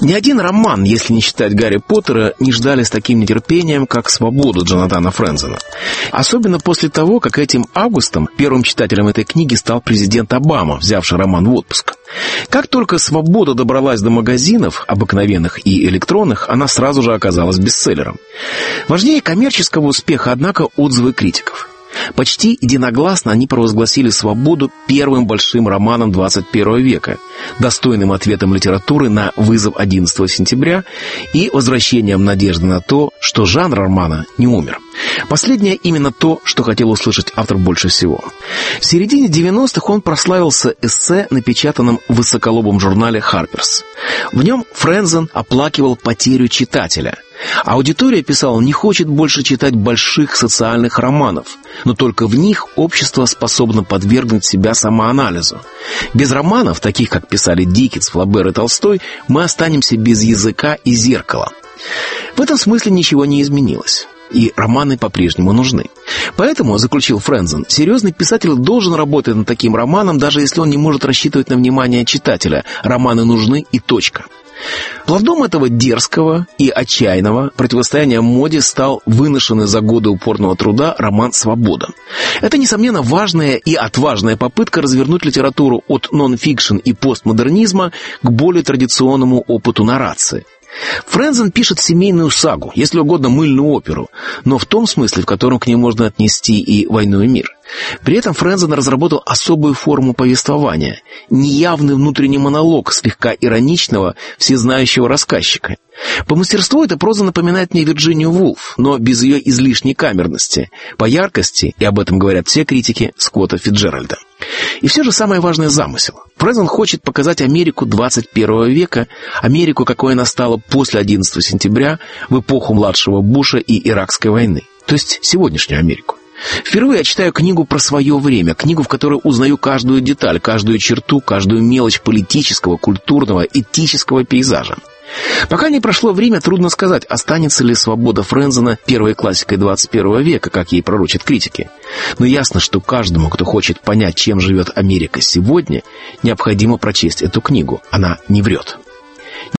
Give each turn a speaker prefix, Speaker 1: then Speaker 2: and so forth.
Speaker 1: Ни один роман, если не считать Гарри Поттера, не ждали с таким нетерпением, как «Свободу» Джонатана Френзена. Особенно после того, как этим августом первым читателем этой книги стал президент Обама, взявший роман в отпуск. Как только «Свобода» добралась до магазинов, обыкновенных и электронных, она сразу же оказалась бестселлером. Важнее коммерческого успеха, однако, отзывы критиков. Почти единогласно они провозгласили «Свободу» первым большим романом 21 века, достойным ответом литературы на вызов 11 сентября и возвращением надежды на то, что жанр романа не умер. Последнее именно то, что хотел услышать автор больше всего. В середине 90-х он прославился эссе, напечатанным в высоколобом журнале «Харперс». В нем Френзен оплакивал потерю читателя. Аудитория, писал, не хочет больше читать больших социальных романов, но только в них общество способно подвергнуть себя самоанализу. Без романов, таких как писали Диккенс, Флабер и Толстой, мы останемся без языка и зеркала. В этом смысле ничего не изменилось. И романы по-прежнему нужны. Поэтому, заключил Френзен, серьезный писатель должен работать над таким романом, даже если он не может рассчитывать на внимание читателя. Романы нужны и точка. Плодом этого дерзкого и отчаянного противостояния моде стал выношенный за годы упорного труда роман «Свобода». Это, несомненно, важная и отважная попытка развернуть литературу от нон-фикшн и постмодернизма к более традиционному опыту наррации. Френзен пишет семейную сагу, если угодно мыльную оперу, но в том смысле, в котором к ней можно отнести и «Войну и мир». При этом Френзен разработал особую форму повествования, неявный внутренний монолог слегка ироничного, всезнающего рассказчика. По мастерству эта проза напоминает мне Вирджинию Вулф, но без ее излишней камерности, по яркости, и об этом говорят все критики, Скотта Фицджеральда. И все же самое важное — замысел. Френзен хочет показать Америку 21 века, Америку, какой она стала после 11 сентября, в эпоху младшего Буша и Иракской войны, то есть сегодняшнюю Америку. Впервые я читаю книгу про свое время, книгу, в которой узнаю каждую деталь, каждую черту, каждую мелочь политического, культурного, этического пейзажа. Пока не прошло время, трудно сказать, останется ли «Свобода» Френзена первой классикой 21 века, как ей пророчат критики. Но ясно, что каждому, кто хочет понять, чем живет Америка сегодня, необходимо прочесть эту книгу. Она не врет.